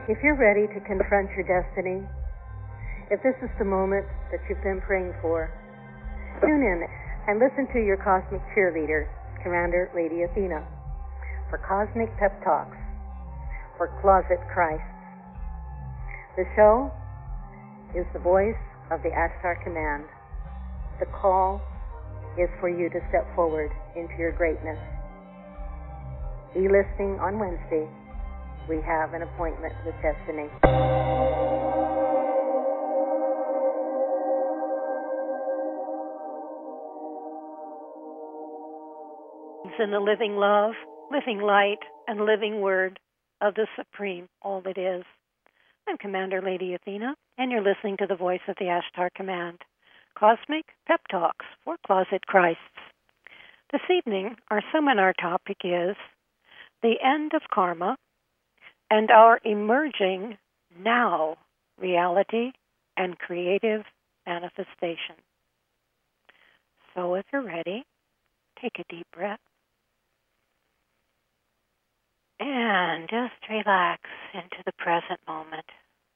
If you're ready to confront your destiny, if this is the moment that you've been praying for, tune in and listen to your cosmic cheerleader, Commander Lady Athena, for Cosmic Pep Talks for Closet Christ. The show is the voice of the Ashtar Command. The call is for you to step forward into your greatness. Be listening on Wednesday. We have an appointment with destiny. In the living love, living light, and living word of the Supreme, all that is. I'm Commander Lady Athena, and you're listening to the voice of the Ashtar Command, Cosmic Pep Talks for Closet Christs. This evening, our seminar topic is the end of karma and our emerging now reality and creative manifestation. So if you're ready, take a deep breath and just relax into the present moment.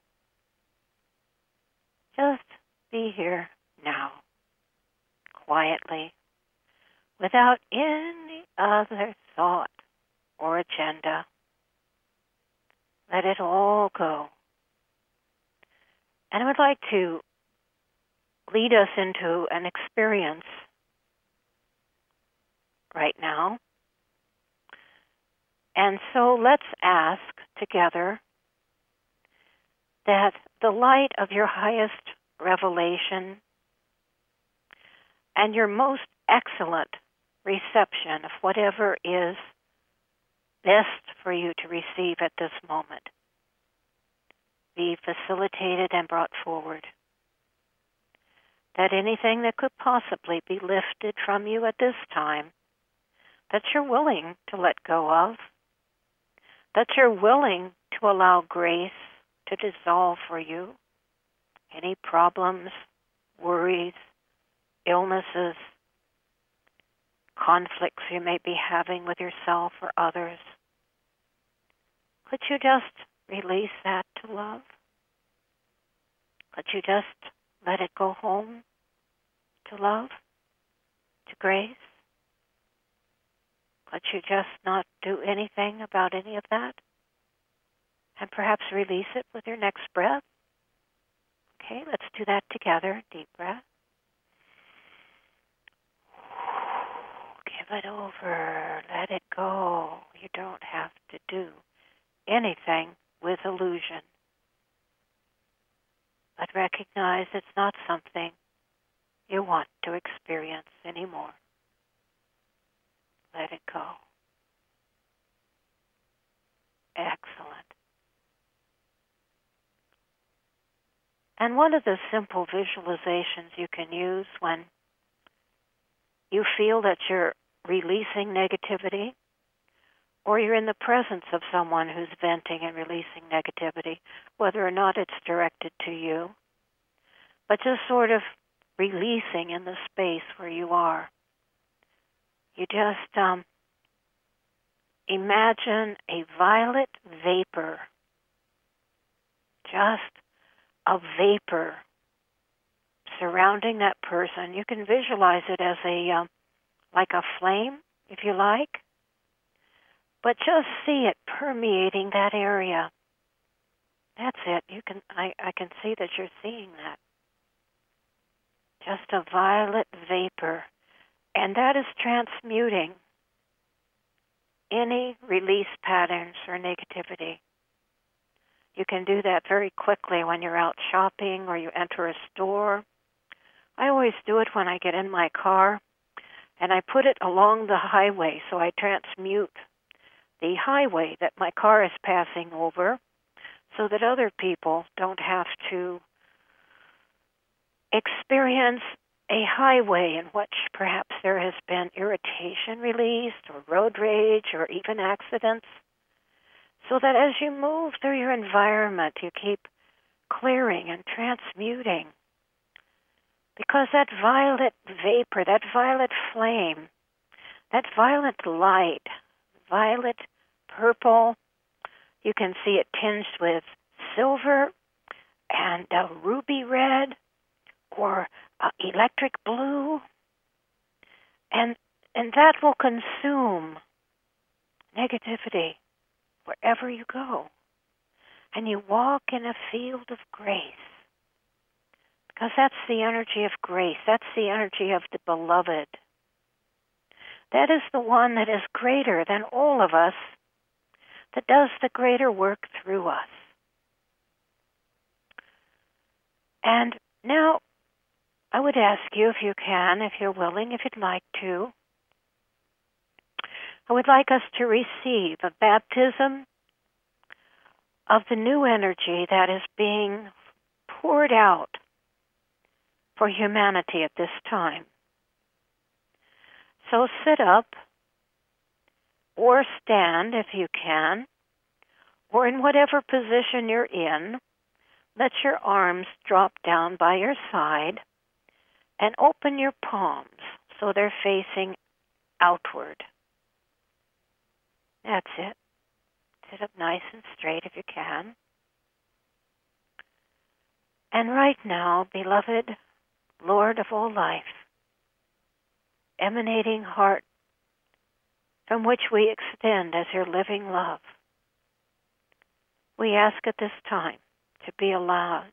Just be here now, quietly, without any other thought or agenda. Let it all go. And I would like to lead us into an experience right now. And so let's ask together that the light of your highest revelation and your most excellent reception of whatever is best for you to receive at this moment be facilitated and brought forward. That anything that could possibly be lifted from you at this time, that you're willing to let go of, that you're willing to allow grace to dissolve for you, any problems, worries, illnesses, conflicts you may be having with yourself or others. Could you just release that to love? Could you just let it go home to love, to grace? Could you just not do anything about any of that? And perhaps release it with your next breath? Okay, let's do that together. Deep breath. Give it over. Let it go. You don't have to do anything with illusion. But recognize it's not something you want to experience anymore. Let it go. Excellent. And one of the simple visualizations you can use when you feel that you're releasing negativity, or you're in the presence of someone who's venting and releasing negativity, whether or not it's directed to you, but just sort of releasing in the space where you are. You just imagine a violet vapor, just a vapor surrounding that person. You can visualize it as like a flame, if you like, but just see it permeating that area. That's it. I can see that you're seeing that. Just a violet vapor. And that is transmuting any release patterns or negativity. You can do that very quickly when you're out shopping or you enter a store. I always do it when I get in my car, and I put it along the highway, so I transmute the highway that my car is passing over so that other people don't have to experience a highway in which perhaps there has been irritation released or road rage or even accidents, so that as you move through your environment, you keep clearing and transmuting. Because that violet vapor, that violet flame, that violet light, violet purple, you can see it tinged with silver and ruby red or electric blue, and that will consume negativity wherever you go. And you walk in a field of grace, because that's the energy of grace. That's the energy of the beloved. That is the one that is greater than all of us, that does the greater work through us. And now, I would ask you, if you can, if you're willing, if you'd like to, I would like us to receive a baptism of the new energy that is being poured out for humanity at this time. So sit up or stand if you can, or in whatever position you're in, let your arms drop down by your side and open your palms so they're facing outward. That's it. Sit up nice and straight if you can. And right now, beloved Lord of all life, emanating heart from which we extend as your living love, we ask at this time to be aligned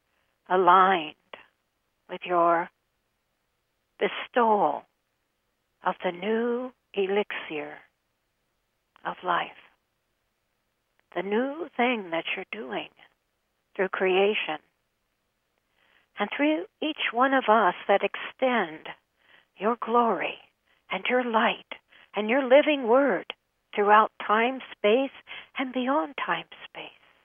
with your bestowal of the new elixir of life, the new thing that you're doing through creation, and through each one of us that extend your glory and your light and your living word throughout time, space, and beyond time, space.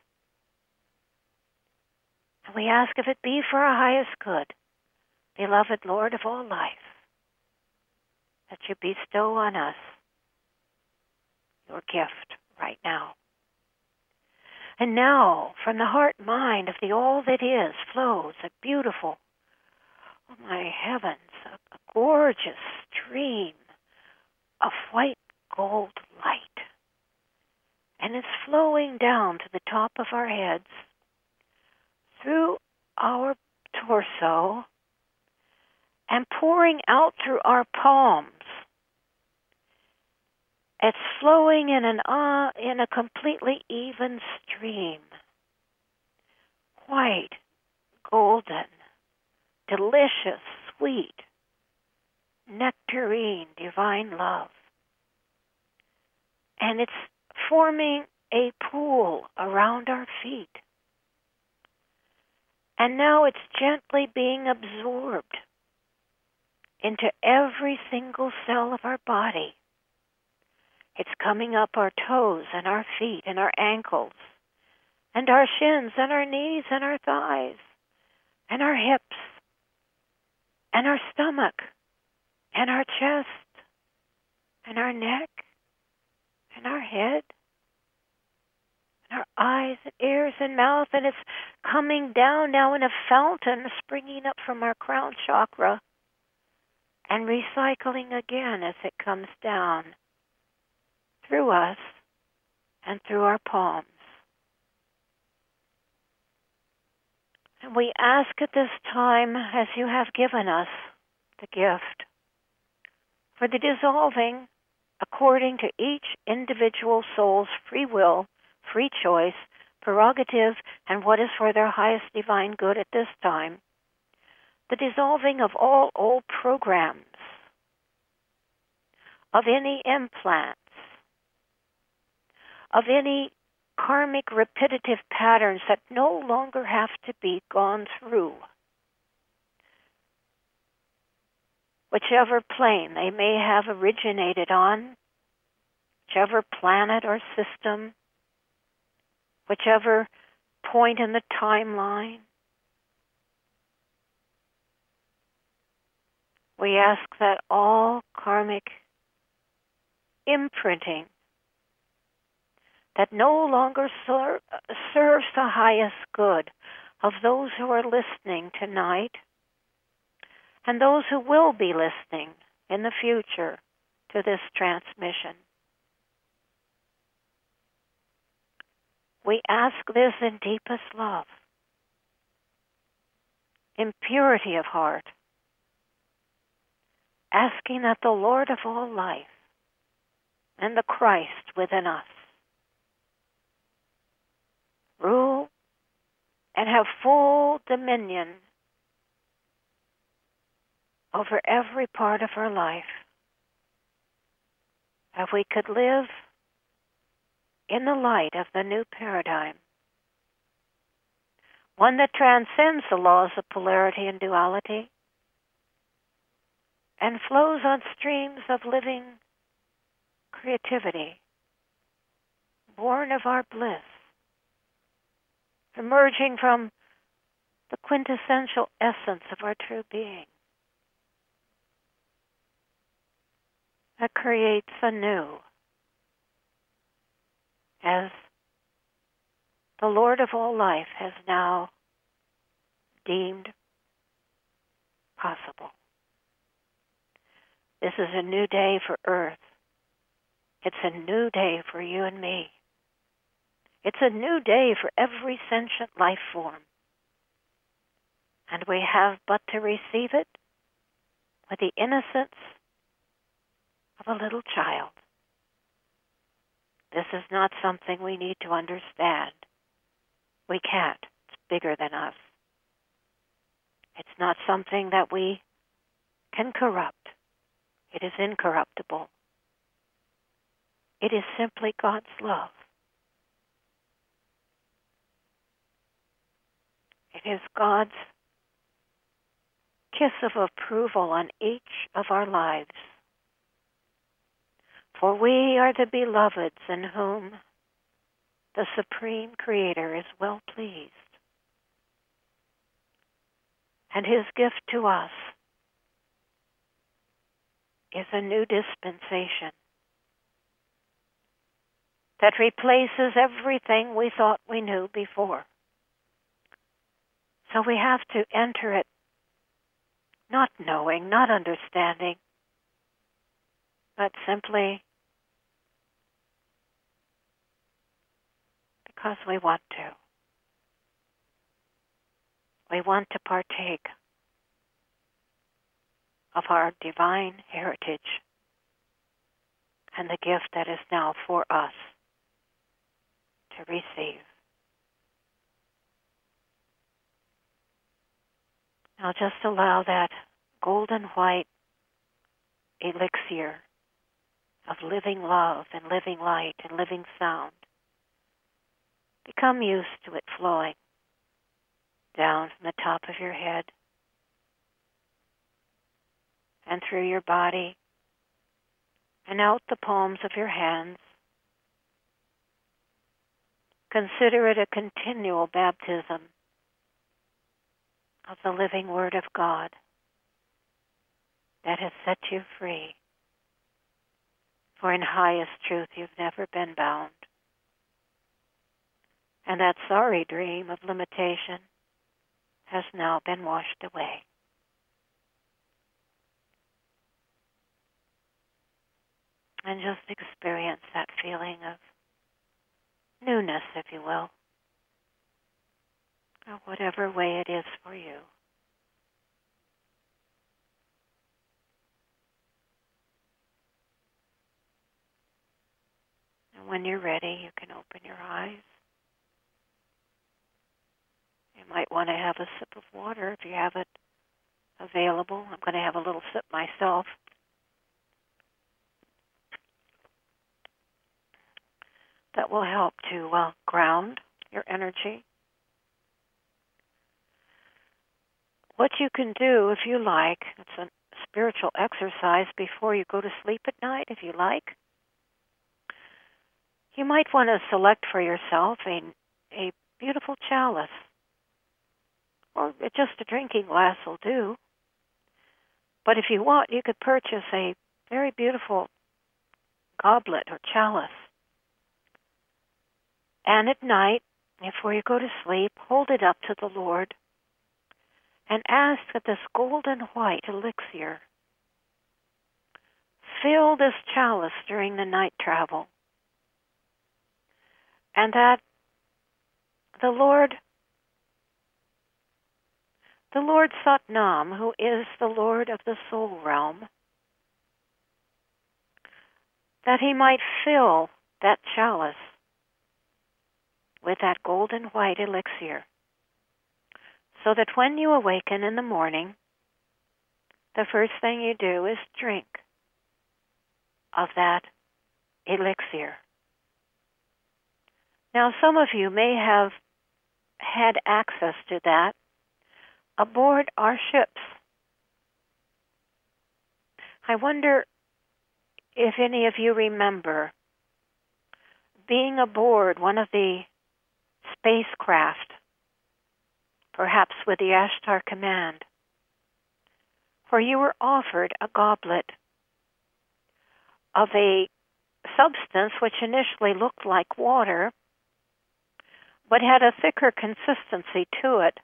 And we ask if it be for our highest good, beloved Lord of all life, that you bestow on us your gift right now. And now, from the heart mind of the all that is, flows a beautiful, oh my heavens, a gorgeous stream of white gold light. And it's flowing down to the top of our heads, through our torso, and pouring out through our palms. It's flowing in a completely even stream. White, golden, delicious, sweet, nectarine, divine love. And it's forming a pool around our feet. And now it's gently being absorbed into every single cell of our body. It's coming up our toes and our feet and our ankles and our shins and our knees and our thighs and our hips and our stomach and our chest and our neck and our head and our eyes and ears and mouth, and it's coming down now in a fountain springing up from our crown chakra and recycling again as it comes down through us and through our palms. And we ask at this time, as you have given us the gift, for the dissolving according to each individual soul's free will, free choice, prerogative, and what is for their highest divine good at this time, the dissolving of all old programs, of any implants, of any karmic repetitive patterns that no longer have to be gone through. Whichever plane they may have originated on, whichever planet or system, whichever point in the timeline, we ask that all karmic imprinting that no longer serves the highest good of those who are listening tonight and those who will be listening in the future to this transmission. We ask this in deepest love, in purity of heart, asking that the Lord of all life and the Christ within us rule and have full dominion over every part of our life, that we could live in the light of the new paradigm, one that transcends the laws of polarity and duality and flows on streams of living creativity, born of our bliss, emerging from the quintessential essence of our true being, that creates anew as the Lord of all life has now deemed possible. This is a new day for Earth. It's a new day for you and me. It's a new day for every sentient life form. And we have but to receive it with the innocence of a little child. This is not something we need to understand. We can't. It's bigger than us. It's not something that we can corrupt. It is incorruptible. It is simply God's love. It is God's kiss of approval on each of our lives. For we are the beloveds in whom the Supreme Creator is well pleased. And His gift to us is a new dispensation that replaces everything we thought we knew before. So we have to enter it not knowing, not understanding, but simply because we want to. We want to partake of our divine heritage and the gift that is now for us to receive. Now just allow that golden white elixir of living love and living light and living sound. Become used to it flowing down from the top of your head and through your body and out the palms of your hands. Consider it a continual baptism of the living Word of God that has set you free. For in highest truth you've never been bound. And that sorry dream of limitation has now been washed away. And just experience that feeling of newness, if you will, or whatever way it is for you. And when you're ready, you can open your eyes. You might want to have a sip of water if you have it available. I'm going to have a little sip myself. That will help to ground your energy. What you can do, if you like, it's a spiritual exercise before you go to sleep at night, if you like. You might want to select for yourself a beautiful chalice, or just a drinking glass will do. But if you want, you could purchase a very beautiful goblet or chalice. And at night, before you go to sleep, hold it up to the Lord and ask that this golden white elixir fill this chalice during the night travel, and that the Lord Satnam, who is the Lord of the soul realm, that he might fill that chalice with that golden white elixir, so that when you awaken in the morning, the first thing you do is drink of that elixir. Now, some of you may have had access to that aboard our ships. I wonder if any of you remember being aboard one of the spacecraft, perhaps with the Ashtar Command, where you were offered a goblet of a substance which initially looked like water, but had a thicker consistency to it.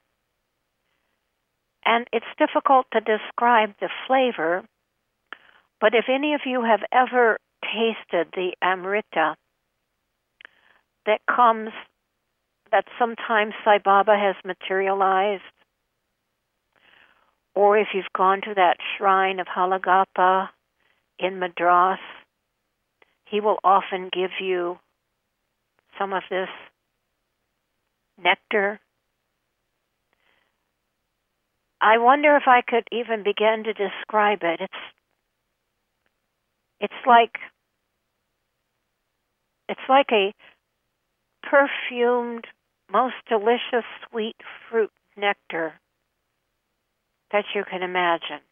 And it's difficult to describe the flavor, but if any of you have ever tasted the Amrita that sometimes Sai Baba has materialized, or if you've gone to that shrine of Halagapa in Madras, he will often give you some of this nectar. I wonder if I could even begin to describe it. It's like a perfumed, most delicious sweet fruit nectar that you can imagine.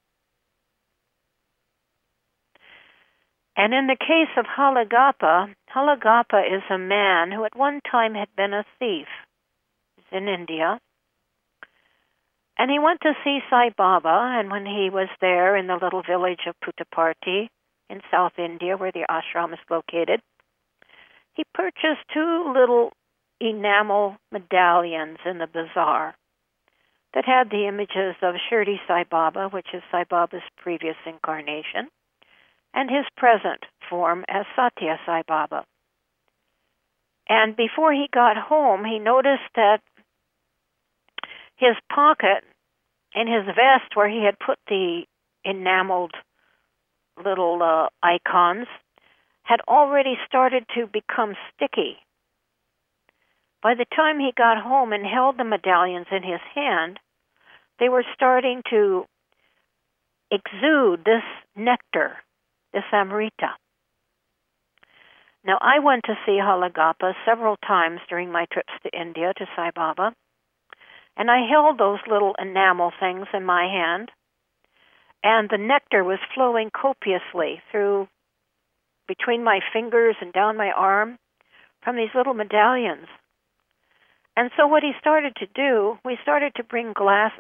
And in the case of Halagapa, Halagapa is a man who at one time had been a thief. He's in India. And he went to see Sai Baba, and when he was there in the little village of Puttaparthi in South India, where the ashram is located, he purchased 2 little enamel medallions in the bazaar that had the images of Shirdi Sai Baba, which is Sai Baba's previous incarnation, and his present form as Satya Sai Baba. And before he got home, he noticed that his pocket in his vest, where he had put the enameled little icons, had already started to become sticky. By the time he got home and held the medallions in his hand, they were starting to exude this nectar, this Amrita. Now, I went to see Halagapa several times during my trips to India to Sai Baba, and I held those little enamel things in my hand, and the nectar was flowing copiously through between my fingers and down my arm from these little medallions. And so what he started to do, we started to bring glass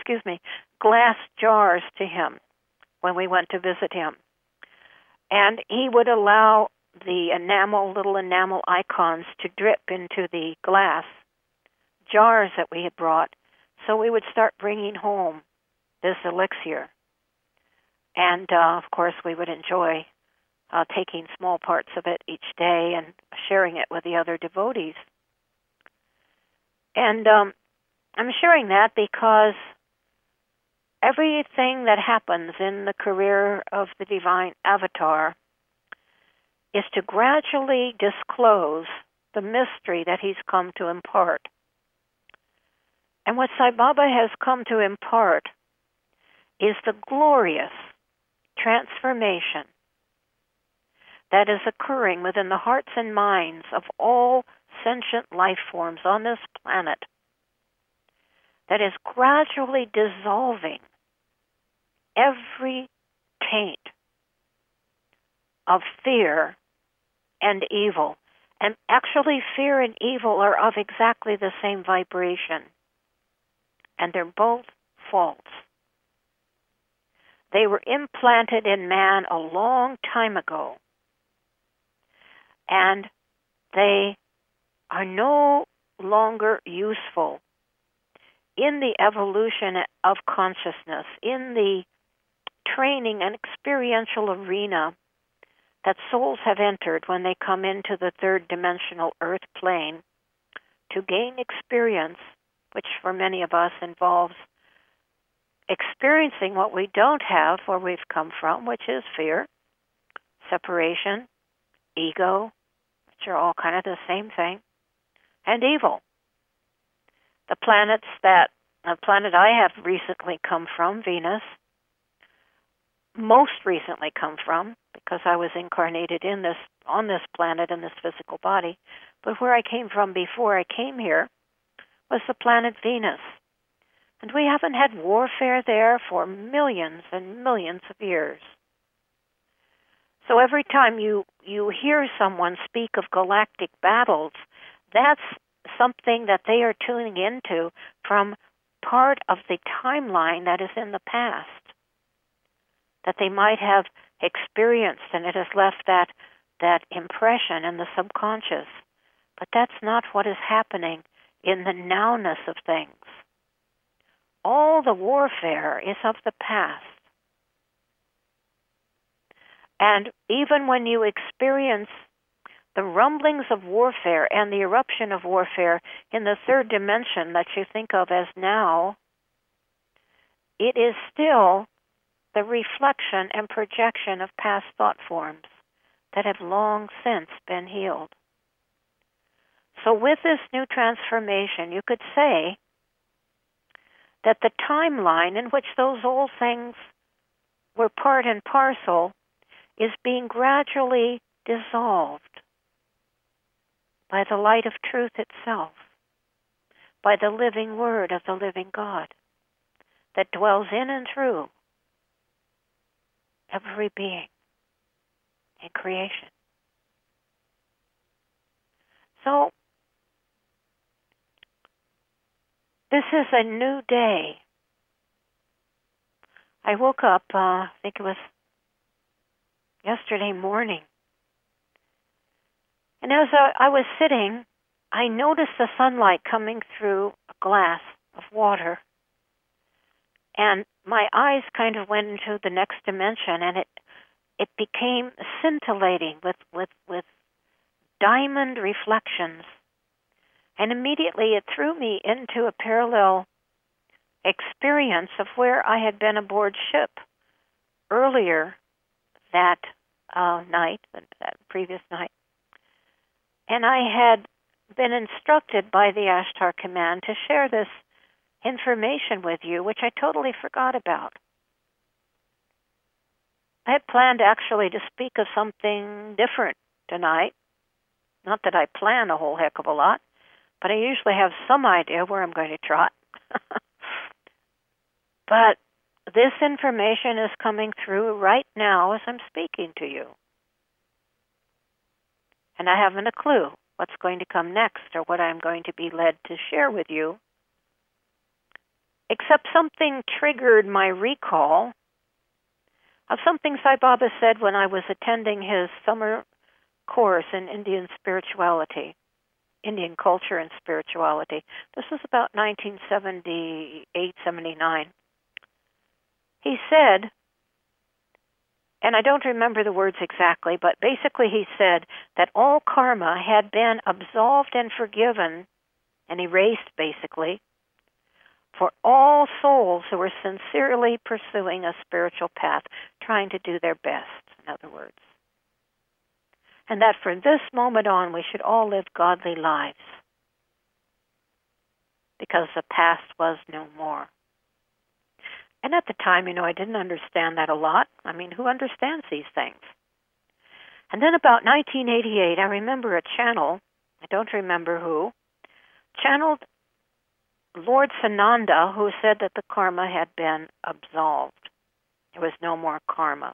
jars to him when we went to visit him. And he would allow the little enamel icons to drip into the glass jars that we had brought. So we would start bringing home this elixir. And, of course, we would enjoy taking small parts of it each day and sharing it with the other devotees. And I'm sharing that because everything that happens in the career of the divine avatar is to gradually disclose the mystery that he's come to impart. And what Sai Baba has come to impart is the glorious transformation that is occurring within the hearts and minds of all sentient life forms on this planet, that is gradually dissolving every taint of fear and evil. And actually, fear and evil are of exactly the same vibration, and they're both false. They were implanted in man a long time ago, and they are no longer useful in the evolution of consciousness, in the training and experiential arena that souls have entered when they come into the third dimensional earth plane to gain experience, which for many of us involves experiencing what we don't have where we've come from, which is fear, separation, ego, which are all kind of the same thing, and evil. The planet I have recently come from, Venus, most recently come from, because I was incarnated on this planet in this physical body, but where I came from before I came here was the planet Venus. And we haven't had warfare there for millions and millions of years. So every time you hear someone speak of galactic battles, that's something that they are tuning into from part of the timeline that is in the past, that they might have experienced, and it has left that impression in the subconscious. But that's not what is happening in the nowness of things. All the warfare is of the past. And even when you experience the rumblings of warfare and the eruption of warfare in the third dimension that you think of as now, it is still the reflection and projection of past thought forms that have long since been healed. So with this new transformation, you could say that the timeline in which those old things were part and parcel is being gradually dissolved by the light of truth itself, by the living word of the living God that dwells in and through every being in creation. So, this is a new day. I woke up, I think it was yesterday morning. And as I was sitting, I noticed the sunlight coming through a glass of water. And my eyes kind of went into the next dimension, and it became scintillating with diamond reflections. And immediately it threw me into a parallel experience of where I had been aboard ship earlier that night, that previous night. And I had been instructed by the Ashtar Command to share this information with you, which I totally forgot about. I had planned actually to speak of something different tonight. Not that I plan a whole heck of a lot, but I usually have some idea where I'm going to trot. But this information is coming through right now as I'm speaking to you. And I haven't a clue what's going to come next or what I'm going to be led to share with you, except something triggered my recall of something Sai Baba said when I was attending his summer course in Indian spirituality, Indian culture and spirituality. This was about 1978, 79. He said, and I don't remember the words exactly, but basically he said that all karma had been absolved and forgiven and erased, basically, for all souls who were sincerely pursuing a spiritual path, trying to do their best, in other words. And that from this moment on, we should all live godly lives, because the past was no more. And at the time, I didn't understand that a lot. I mean, who understands these things? And then about 1988, I remember a channel, I don't remember who, channeled Lord Sananda, who said that the karma had been absolved. There was no more karma.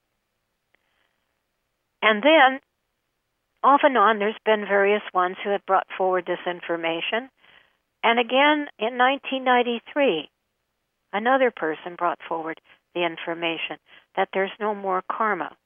And then, off and on, there's been various ones who have brought forward this information. And again, in 1993, another person brought forward the information that there's no more karma.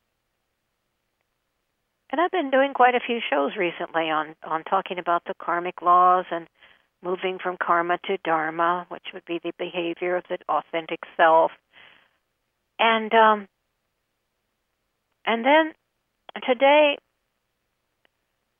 And I've been doing quite a few shows recently on talking about the karmic laws and moving from karma to dharma, which would be the behavior of the authentic self. And then today,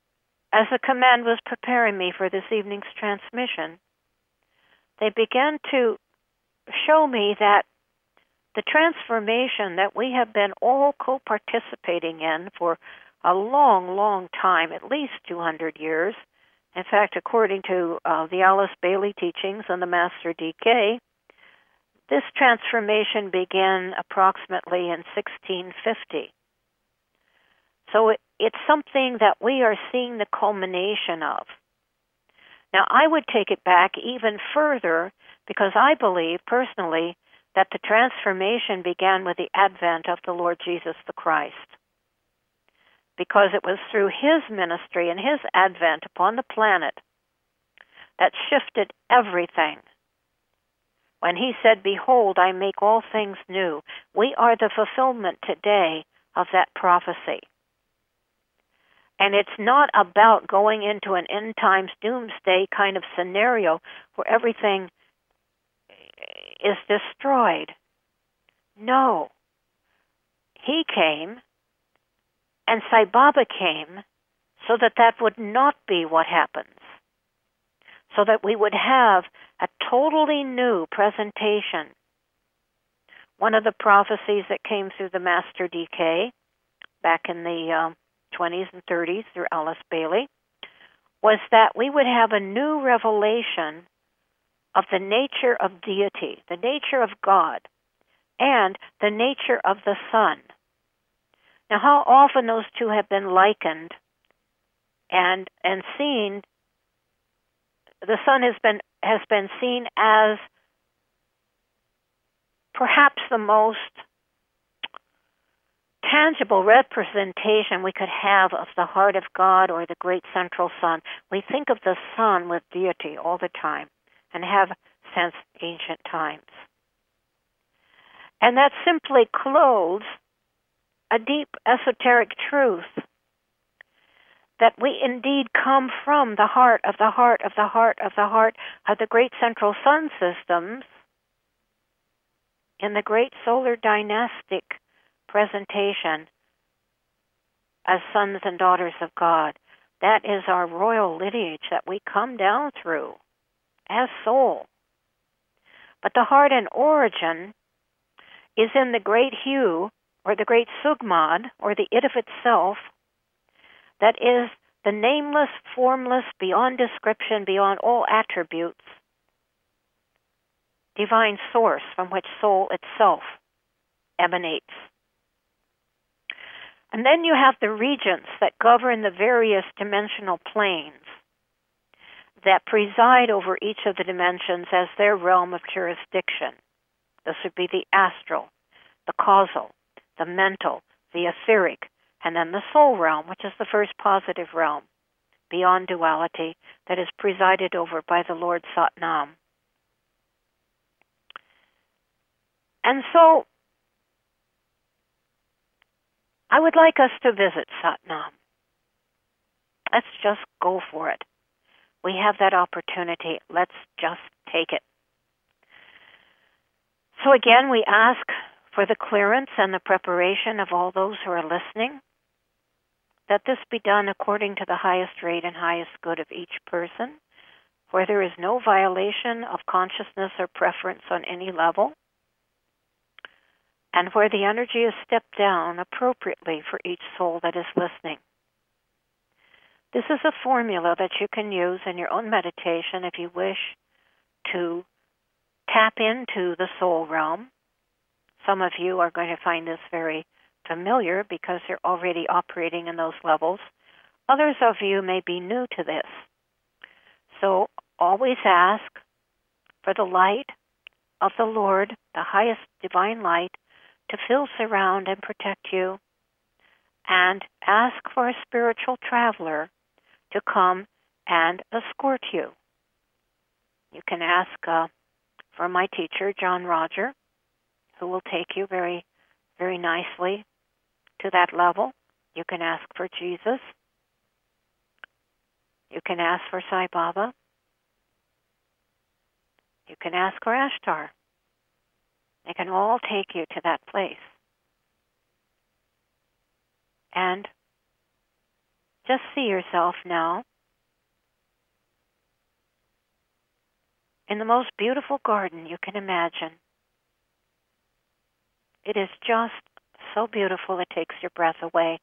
as the command was preparing me for this evening's transmission, they began to show me that the transformation that we have been all co-participating in for a long, long time, at least 200 years. In fact, according to the Alice Bailey teachings on the Master DK, this transformation began approximately in 1650. So it's something that we are seeing the culmination of. Now, I would take it back even further because I believe personally that the transformation began with the advent of the Lord Jesus the Christ. Because it was through his ministry and his advent upon the planet that shifted everything. When he said, "Behold, I make all things new," we are the fulfillment today of that prophecy. And it's not about going into an end times doomsday kind of scenario where everything is destroyed. No. He came, and Sai Baba came, so that that would not be what happens. So that we would have a totally new presentation. One of the prophecies that came through the Master DK back in the 20s and 30s through Alice Bailey was that we would have a new revelation of the nature of deity, the nature of God, and the nature of the Son. Now, how often those two have been likened and seen. The Son has been seen as perhaps the most tangible representation we could have of the heart of God or the great central Sun. We think of the Sun with deity all the time and have since ancient times. And that simply clothes a deep esoteric truth that we indeed come from the heart of the heart of the heart of the heart of the great central sun systems in the great solar dynastic presentation as sons and daughters of God. That is our royal lineage that we come down through as soul. But the heart and origin is in the great hue, or the great Sugmad, or the it of itself, that is the nameless, formless, beyond description, beyond all attributes, divine source from which soul itself emanates. And then you have the regents that govern the various dimensional planes that preside over each of the dimensions as their realm of jurisdiction. This would be the astral, the causal, the mental, the etheric, and then the soul realm, which is the first positive realm, beyond duality, that is presided over by the Lord Satnam. And so, I would like us to visit Satnam. Let's just go for it. We have that opportunity. Let's just take it. So again, we ask for the clearance and the preparation of all those who are listening, that this be done according to the highest rate and highest good of each person, where there is no violation of consciousness or preference on any level, and where the energy is stepped down appropriately for each soul that is listening. This is a formula that you can use in your own meditation if you wish to tap into the soul realm. Some of you are going to find this very familiar because you're already operating in those levels. Others of you may be new to this. So always ask for the light of the Lord, the highest divine light, to fill, surround, and protect you. And ask for a spiritual traveler to come and escort you. You can ask for my teacher, John Roger, who will take you very, very nicely to that level. You can ask for Jesus. You can ask for Sai Baba. You can ask for Ashtar. They can all take you to that place. And Just see yourself now in the most beautiful garden you can imagine. It is just so beautiful it takes your breath away.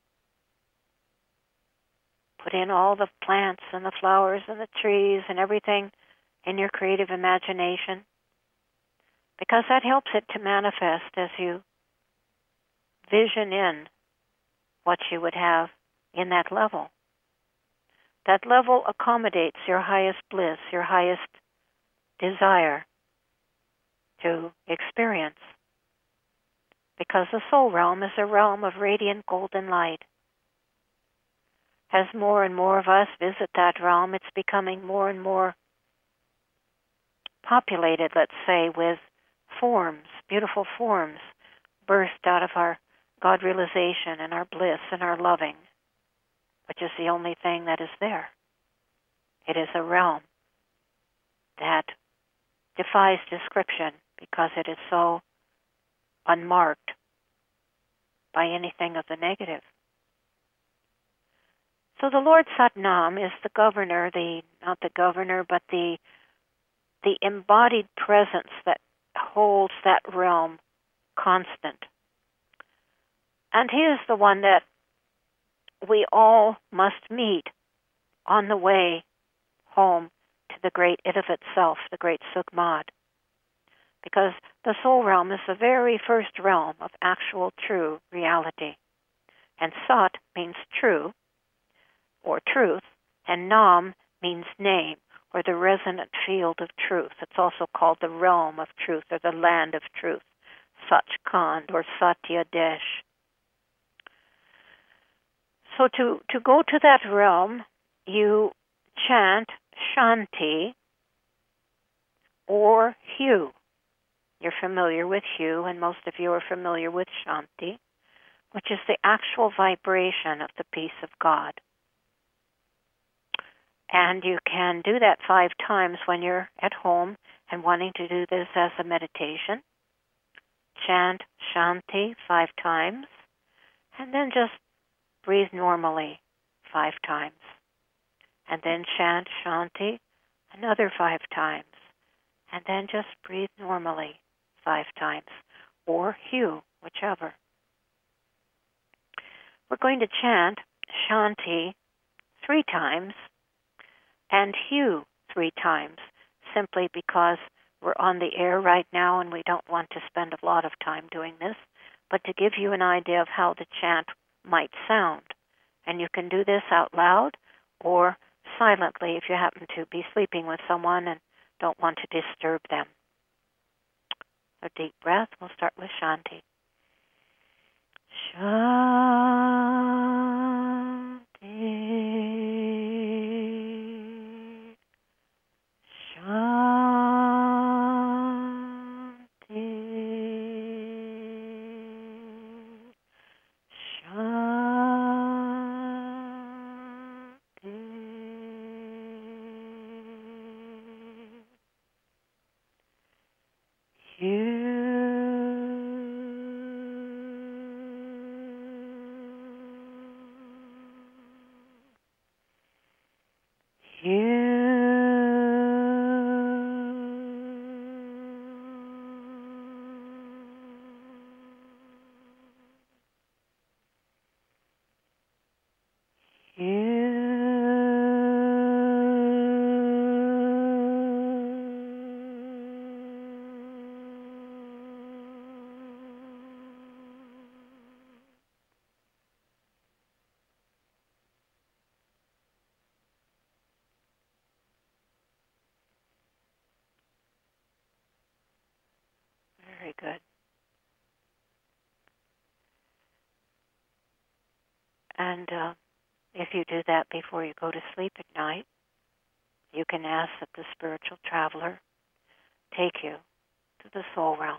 Put in all the plants and the flowers and the trees and everything in your creative imagination, because that helps it to manifest as you vision in what you would have in that level. That level accommodates your highest bliss, your highest desire to experience, because the soul realm is a realm of radiant golden light. As more and more of us visit that realm, it's becoming more and more populated, let's say, with forms, beautiful forms, birthed out of our God realization and our bliss and our loving, which is the only thing that is there. It is a realm that defies description because it is so unmarked by anything of the negative. So the Lord Satnam is the governor, not the governor, but the embodied presence that holds that realm constant. And He is the one that we all must meet on the way home to the great it of itself, the great Sukhmad. Because the soul realm is the very first realm of actual true reality. And Sat means true, or truth, and Nam means name, or the resonant field of truth. It's also called the realm of truth, or the land of truth, Sachkhand, or Satya Desh. So to go to that realm, you chant Shanti or Hu. You're familiar with Hu, and most of you are familiar with Shanti, which is the actual vibration of the peace of God. And you can do that 5 times when you're at home and wanting to do this as a meditation. Chant Shanti 5 times, and then just breathe normally 5 times. And then chant Shanti another 5 times. And then just breathe normally 5 times, or Hu, whichever. We're going to chant Shanti 3 times and Hu 3 times, simply because we're on the air right now and we don't want to spend a lot of time doing this, but to give you an idea of how the chant might sound. And you can do this out loud or silently if you happen to be sleeping with someone and don't want to disturb them. A deep breath. We'll start with Shanti. Shanti. Shanti. Very good. And if you do that before you go to sleep at night, you can ask that the spiritual traveler take you to the soul realm.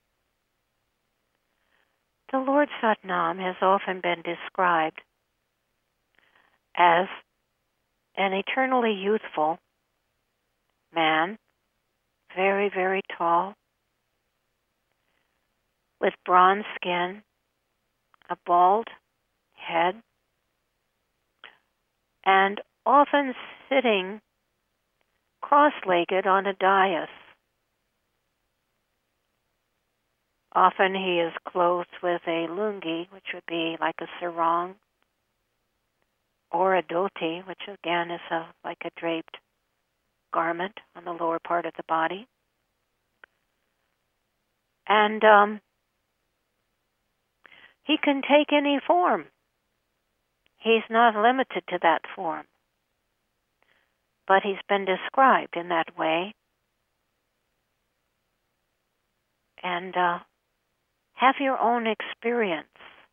The Lord Satnam has often been described as an eternally youthful man, very, very tall, with bronze skin, a bald head, and often sitting cross-legged on a dais. Often he is clothed with a lungi, which would be like a sarong, or a dhoti, which again is like a draped garment on the lower part of the body. And he can take any form. He's not limited to that form. But he's been described in that way. And have your own experience.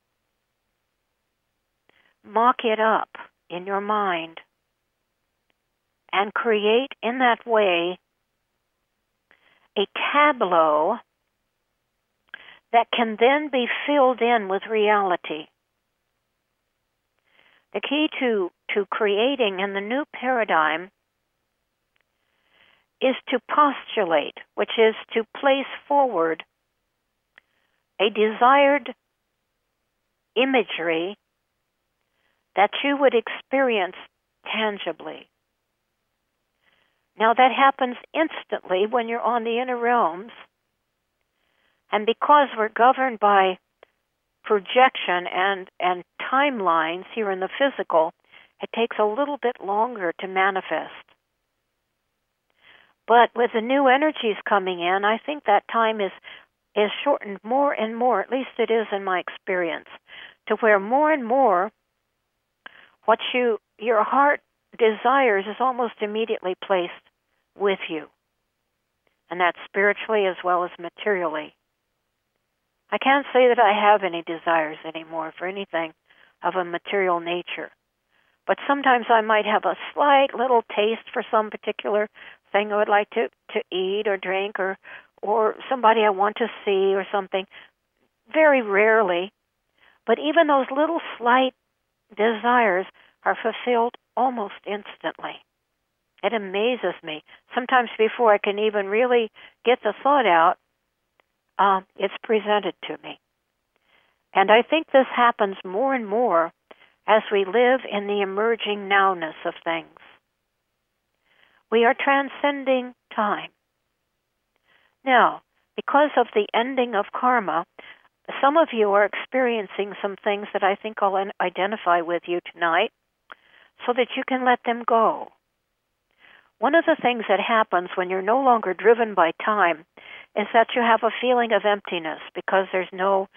Mock it up in your mind and create in that way a tableau that can then be filled in with reality. The key to creating in the new paradigm is to postulate, which is to place forward a desired imagery that you would experience tangibly. Now that happens instantly when you're on the inner realms, and because we're governed by projection and timelines here in the physical, it takes a little bit longer to manifest. But with the new energies coming in, I think that time is shortened more and more, at least it is in my experience, to where more and more what your heart desires is almost immediately placed with you. And that's spiritually as well as materially. I can't say that I have any desires anymore for anything of a material nature. But sometimes I might have a slight little taste for some particular thing I would like to eat or drink or somebody I want to see or something. Very rarely. But even those little slight desires are fulfilled almost instantly. It amazes me. Sometimes before I can even really get the thought out, it's presented to me. And I think this happens more and more as we live in the emerging nowness of things. We are transcending time. Now, because of the ending of karma, some of you are experiencing some things that I think I'll identify with you tonight so that you can let them go. One of the things that happens when you're no longer driven by time is that you have a feeling of emptiness because there's no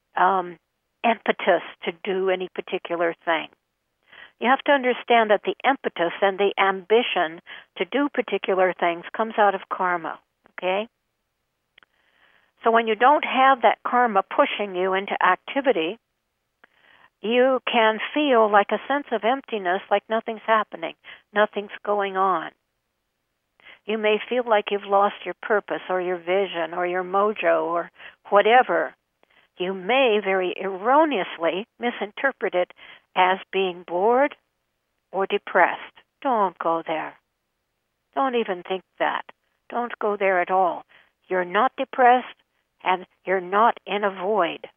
impetus to do any particular thing. You have to understand that the impetus and the ambition to do particular things comes out of karma, okay? So when you don't have that karma pushing you into activity, you can feel like a sense of emptiness, like nothing's happening, nothing's going on. You may feel like you've lost your purpose or your vision or your mojo or whatever. You may very erroneously misinterpret it as being bored or depressed. Don't go there. Don't even think that. Don't go there at all. You're not depressed and you're not in a void.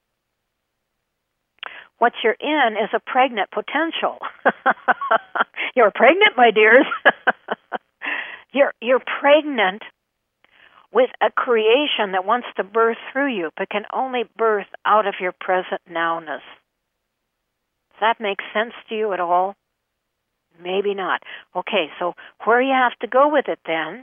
What you're in is a pregnant potential. You're pregnant, my dears. You're pregnant with a creation that wants to birth through you, but can only birth out of your present nowness. Does that make sense to you at all? Maybe not. Okay, so where you have to go with it then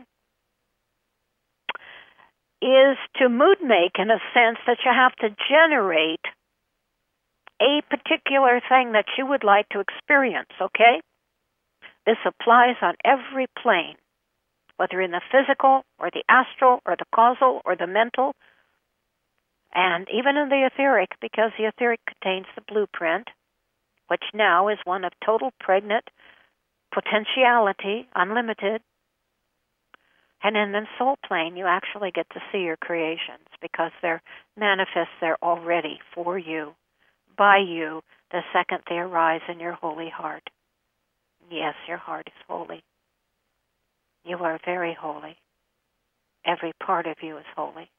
is to mood make in a sense that you have to generate a particular thing that you would like to experience, okay? This applies on every plane, whether in the physical or the astral or the causal or the mental, and even in the etheric, because the etheric contains the blueprint, which now is one of total pregnant potentiality, unlimited. And in the soul plane, you actually get to see your creations because they're manifest there already for you, by you, the second they arise in your holy heart. Yes, your heart is holy. You are very holy. Every part of you is holy.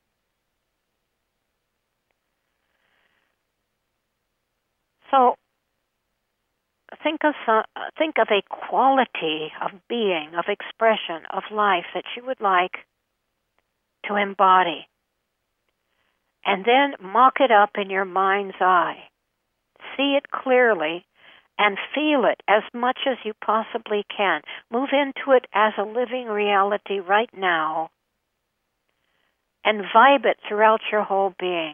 So, think of a quality of being, of expression, of life that you would like to embody. And then mock it up in your mind's eye. See it clearly and feel it as much as you possibly can. Move into it as a living reality right now and vibe it throughout your whole being.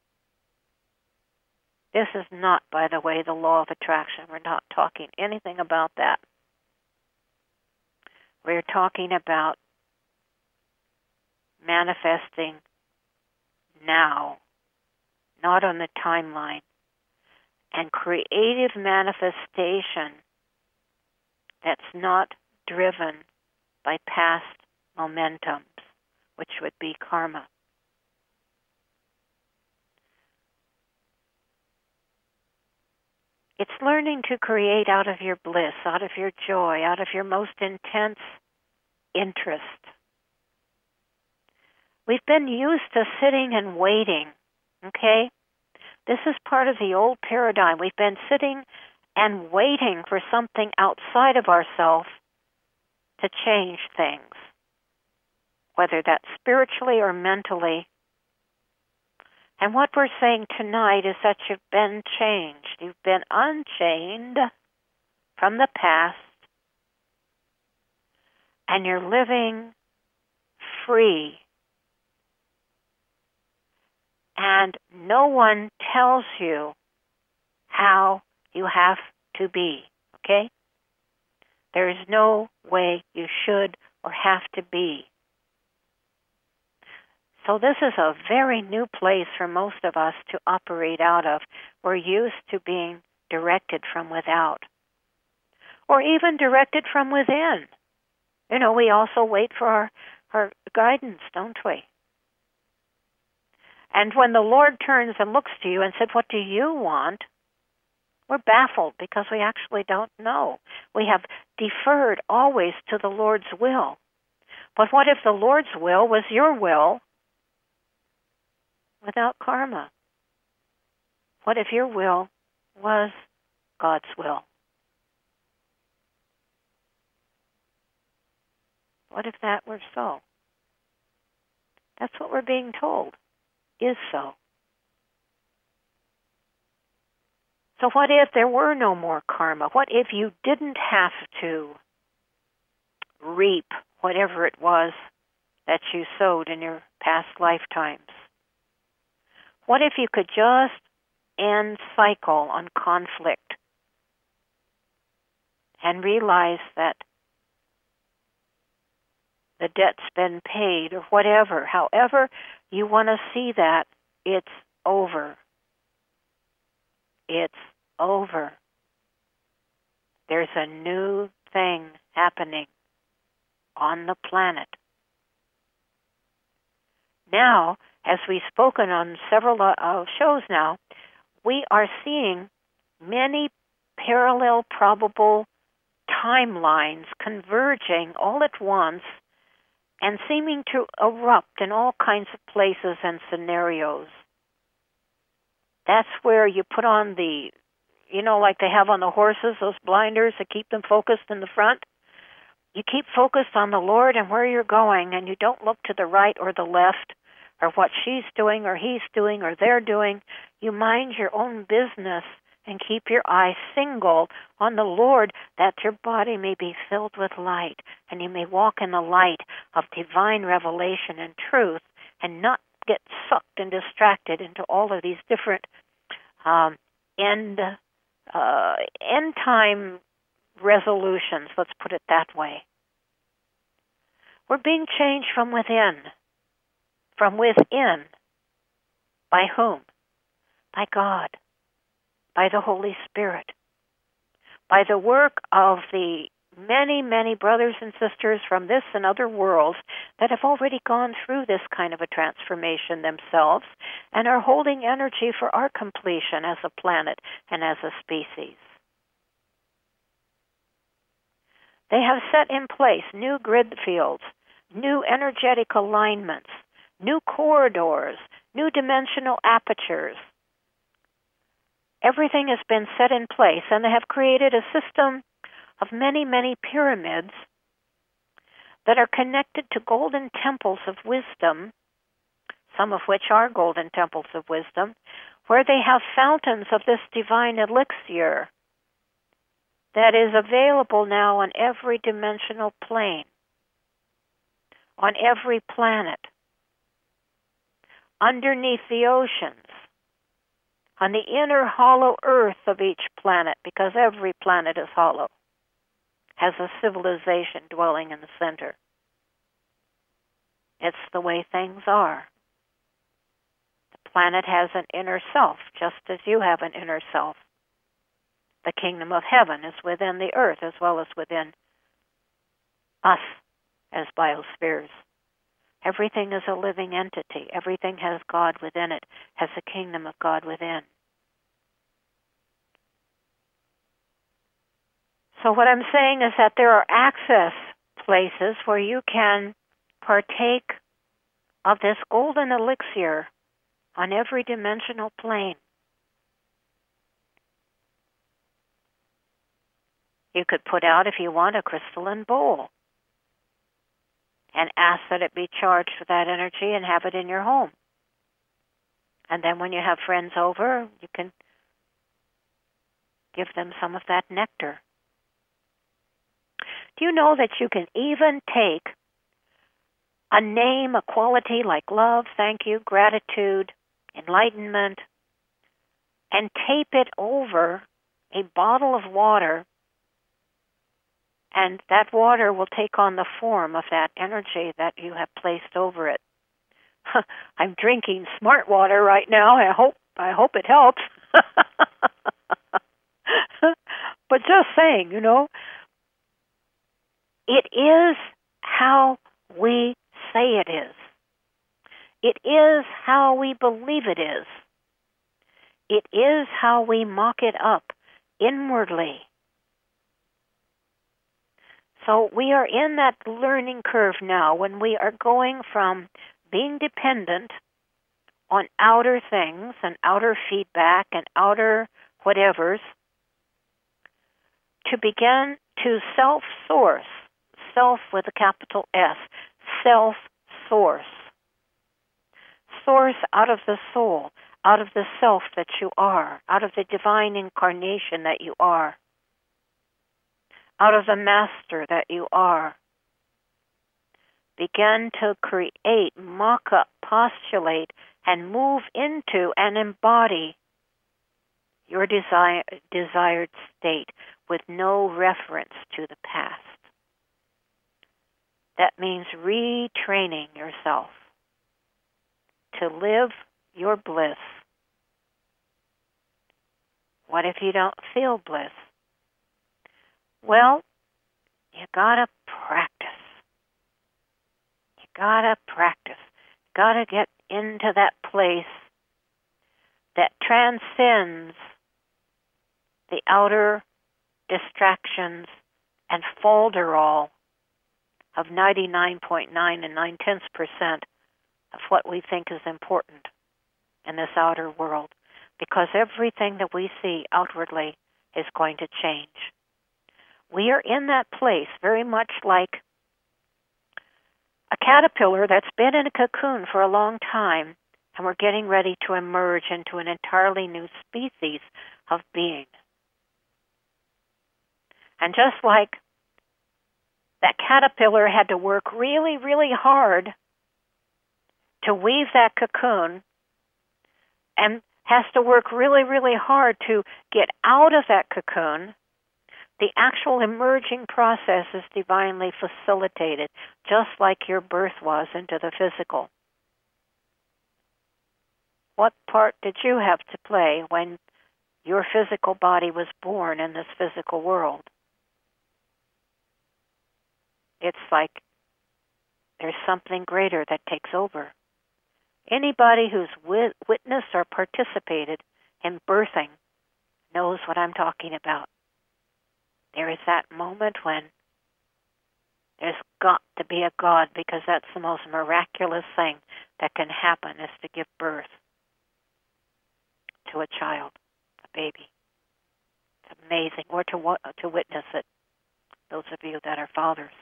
This is not, by the way, the law of attraction. We're not talking anything about that. We're talking about manifesting now, not on the timeline, and creative manifestation that's not driven by past momentums, which would be karma. It's learning to create out of your bliss, out of your joy, out of your most intense interest. We've been used to sitting and waiting, okay? This is part of the old paradigm. We've been sitting and waiting for something outside of ourselves to change things, whether that's spiritually or mentally. And what we're saying tonight is that you've been changed. You've been unchained from the past, and you're living free. And no one tells you how you have to be, okay? There is no way you should or have to be. So this is a very new place for most of us to operate out of. We're used to being directed from without, or even directed from within. You know, we also wait for our guidance, don't we? And when the Lord turns and looks to you and said, "What do you want?" we're baffled because we actually don't know. We have deferred always to the Lord's will. But what if the Lord's will was your will without karma? What if your will was God's will? What if that were so? That's what we're being told is so. So what if there were no more karma? What if you didn't have to reap whatever it was that you sowed in your past lifetimes? What if you could just end cycle on conflict and realize that the debt's been paid or whatever, however you want to see that, it's over. It's over. There's a new thing happening on the planet. Now, as we've spoken on several shows now, we are seeing many parallel probable timelines converging all at once and seeming to erupt in all kinds of places and scenarios. That's where you put on the, like they have on the horses, those blinders that keep them focused in the front. You keep focused on the Lord and where you're going, and you don't look to the right or the left or what she's doing or he's doing or they're doing. You mind your own business and keep your eyes single on the Lord, that your body may be filled with light, and you may walk in the light of divine revelation and truth, and not get sucked and distracted into all of these different end time resolutions, let's put it that way. We're being changed from within. From within. By whom? By God. By the Holy Spirit. By the work of the many, many brothers and sisters from this and other worlds that have already gone through this kind of a transformation themselves and are holding energy for our completion as a planet and as a species. They have set in place new grid fields, new energetic alignments, new corridors, new dimensional apertures, Everything has been set in place, and they have created a system of many, many pyramids that are connected to golden temples of wisdom, some of which are golden temples of wisdom, where they have fountains of this divine elixir that is available now on every dimensional plane, on every planet, underneath the oceans, on the inner hollow earth of each planet, because every planet is hollow, has a civilization dwelling in the center. It's the way things are. The planet has an inner self, just as you have an inner self. The kingdom of heaven is within the earth as well as within us as biospheres. Everything is a living entity. Everything has God within it, has the kingdom of God within. So what I'm saying is that there are access places where you can partake of this golden elixir on every dimensional plane. You could put out, if you want, a crystalline bowl and ask that it be charged with that energy and have it in your home. And then when you have friends over, you can give them some of that nectar. Do you know that you can even take a name, a quality like love, thank you, gratitude, enlightenment, and tape it over a bottle of water, and that water will take on the form of that energy that you have placed over it. I'm drinking smart water right now. I hope it helps. But just saying, it is how we say it is. It is how we believe it is. It is how we mock it up inwardly. So we are in that learning curve now when we are going from being dependent on outer things and outer feedback and outer whatevers to begin to self-source, self with a capital S, self-source. Source out of the soul, out of the self that you are, out of the divine incarnation that you are, out of the master that you are. Begin to create, mock up, postulate, and move into and embody your desired state with no reference to the past. That means retraining yourself to live your bliss. What if you don't feel bliss? Well, you gotta practice. You gotta practice. Gotta get into that place that transcends the outer distractions and folderol of 99.9 and 9/10% of what we think is important in this outer world, because everything that we see outwardly is going to change. We are in that place very much like a caterpillar that's been in a cocoon for a long time, and we're getting ready to emerge into an entirely new species of being. And just like that caterpillar had to work really, really hard to weave that cocoon and has to work really, really hard to get out of that cocoon, the actual emerging process is divinely facilitated, just like your birth was into the physical. What part did you have to play when your physical body was born in this physical world? It's like there's something greater that takes over. Anybody who's witnessed or participated in birthing knows what I'm talking about. There is that moment when there's got to be a God, because that's the most miraculous thing that can happen, is to give birth to a child, a baby. It's amazing, or to witness it, those of you that are fathers.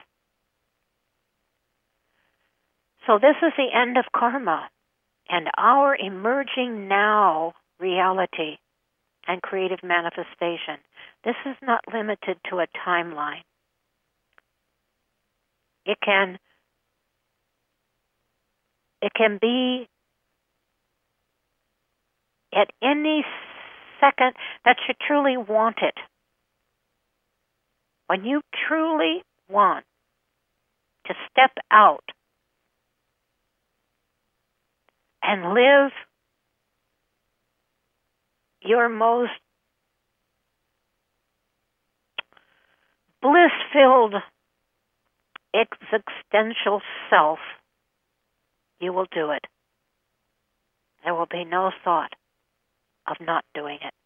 So this is the end of karma, and our emerging now reality and creative manifestation. This is not limited to a timeline. It can be at any second that you truly want it. When you truly want to step out and live your most bliss-filled existential self, you will do it. There will be no thought of not doing it.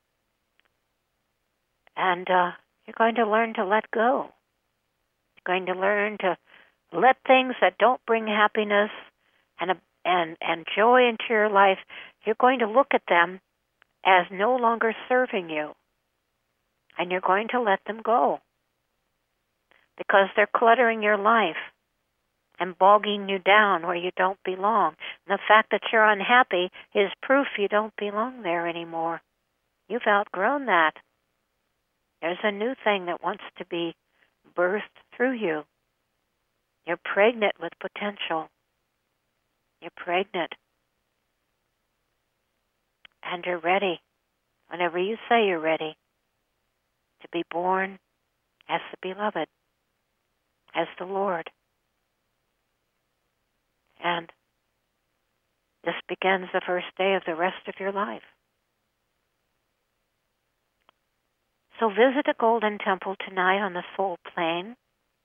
And you're going to learn to let go. You're going to learn to let things that don't bring happiness and joy into your life, you're going to look at them as no longer serving you. And you're going to let them go. Because they're cluttering your life and bogging you down where you don't belong. And the fact that you're unhappy is proof you don't belong there anymore. You've outgrown that. There's a new thing that wants to be birthed through you. You're pregnant with potential. You're pregnant. And you're ready, whenever you say you're ready, to be born as the beloved, as the Lord. And this begins the first day of the rest of your life. So visit a golden temple tonight on the soul plane.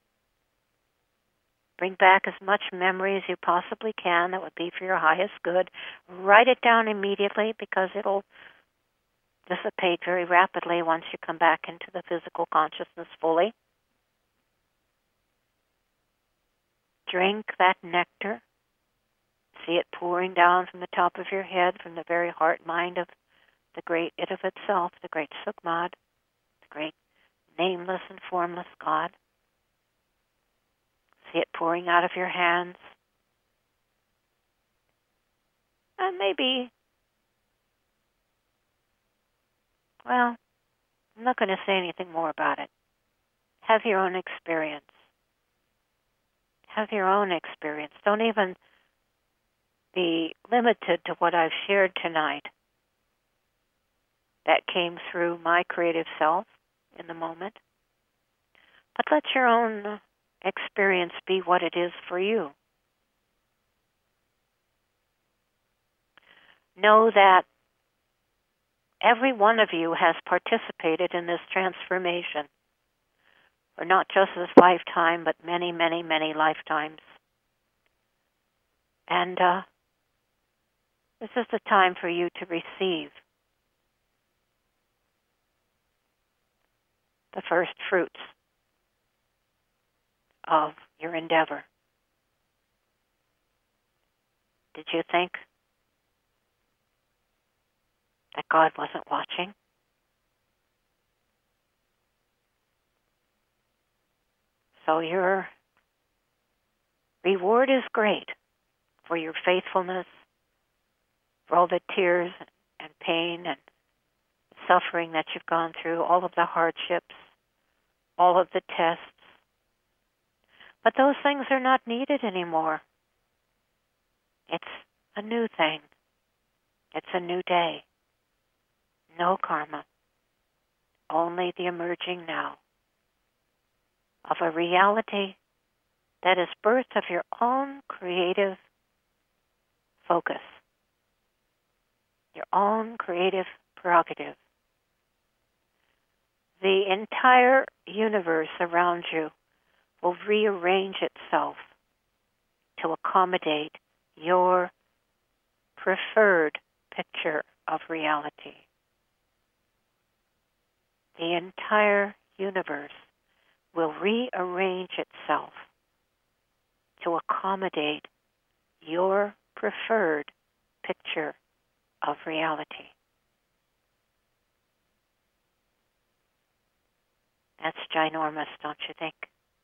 Bring back as much memory as you possibly can that would be for your highest good. Write it down immediately because it'll dissipate very rapidly once you come back into the physical consciousness fully. Drink that nectar. See it pouring down from the top of your head, from the very heart mind of the great It of itself, the great Sukhmad, the great nameless and formless God. See it pouring out of your hands. And maybe, well, I'm not going to say anything more about it. Have your own experience. Have your own experience. Don't even be limited to what I've shared tonight. That came through my creative self in the moment. But let your own experience be what it is for you. Know that every one of you has participated in this transformation for not just this lifetime, but many, many, many lifetimes. And this is the time for you to receive the first fruits of your endeavor. Did you think that God wasn't watching? So your reward is great for your faithfulness, for all the tears and pain and suffering that you've gone through, all of the hardships, all of the tests. But those things are not needed anymore. It's a new thing. It's a new day. No karma. Only the emerging now of a reality that is birth of your own creative focus, your own creative prerogative. The entire universe around you will rearrange itself to accommodate your preferred picture of reality. The entire universe will rearrange itself to accommodate your preferred picture of reality. That's ginormous, don't you think?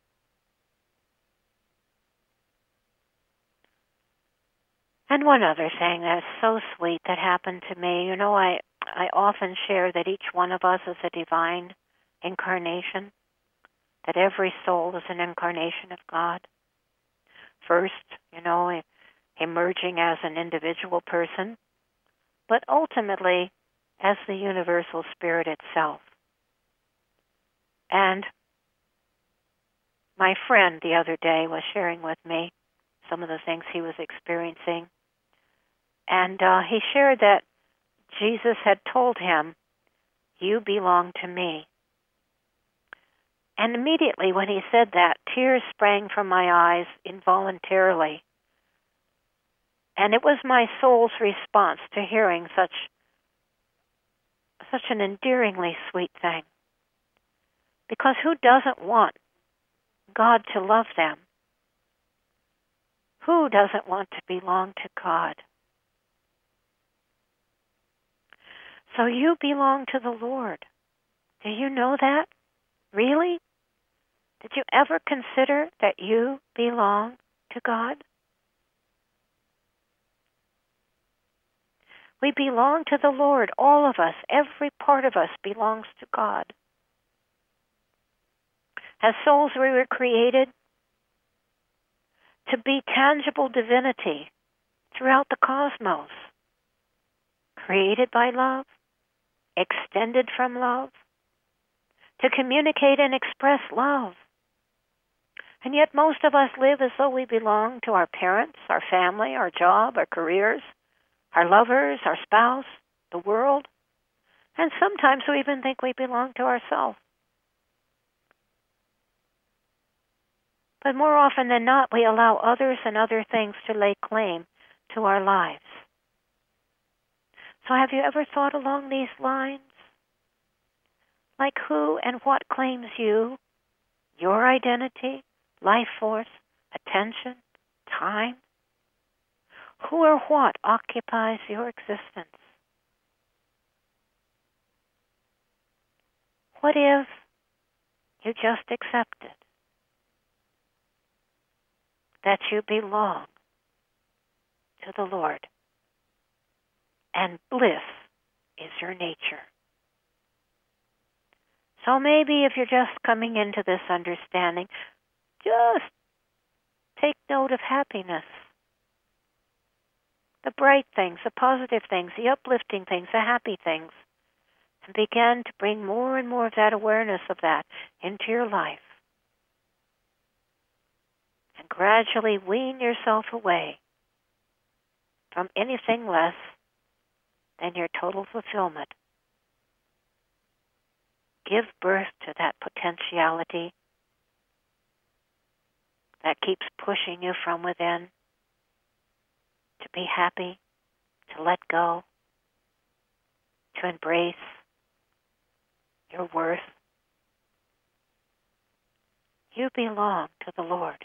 And one other thing that's so sweet that happened to me, I often share that each one of us is a divine incarnation, that every soul is an incarnation of God. First, emerging as an individual person, but ultimately as the universal spirit itself. And my friend the other day was sharing with me some of the things he was experiencing. And he shared that Jesus had told him, "You belong to me." And immediately when he said that, tears sprang from my eyes involuntarily. And it was my soul's response to hearing such an endearingly sweet thing. Because who doesn't want God to love them? Who doesn't want to belong to God? So you belong to the Lord. Do you know that? Really? Did you ever consider that you belong to God? We belong to the Lord, all of us. Every part of us belongs to God. As souls, we were created to be tangible divinity throughout the cosmos, created by love, extended from love, to communicate and express love. And yet most of us live as though we belong to our parents, our family, our job, our careers, our lovers, our spouse, the world, and sometimes we even think we belong to ourselves. But more often than not, we allow others and other things to lay claim to our lives. So have you ever thought along these lines? Like who and what claims you, your identity, life force, attention, time? Who or what occupies your existence? What if you just accepted that you belong to the Lord and bliss is your nature? So maybe if you're just coming into this understanding, just take note of happiness. The bright things, the positive things, the uplifting things, the happy things. And begin to bring more and more of that awareness of that into your life. And gradually wean yourself away from anything less than your total fulfillment. Give birth to that potentiality that keeps pushing you from within to be happy, to let go, to embrace your worth. You belong to the Lord.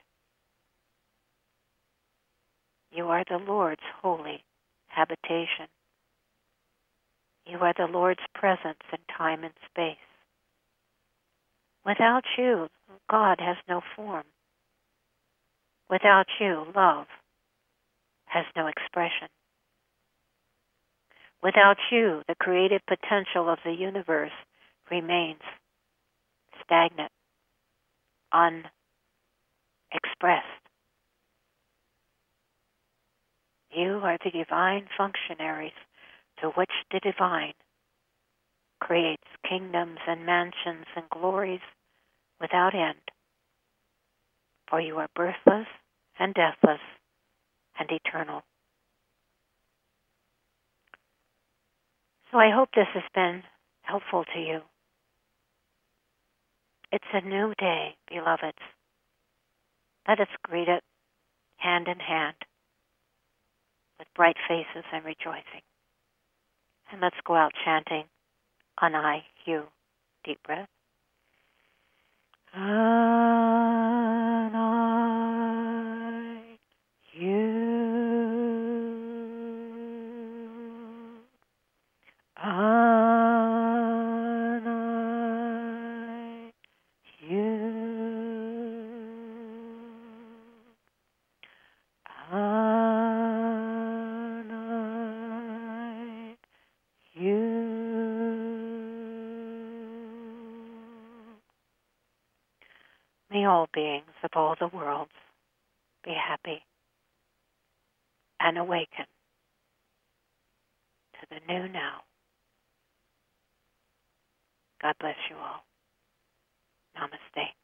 You are the Lord's holy habitation. You are the Lord's presence in time and space. Without you, God has no form. Without you, love has no expression. Without you, the creative potential of the universe remains stagnant, unexpressed. You are the divine functionaries through which the divine creates kingdoms and mansions and glories without end. For you are birthless and deathless and eternal. So I hope this has been helpful to you. It's a new day, beloveds. Let us greet it hand in hand with bright faces and rejoicing. And let's go out chanting Anai Hu. Deep breath. Anai Hu. Anai May all beings of all the worlds be happy and awaken to the new now. God bless you all. Namaste.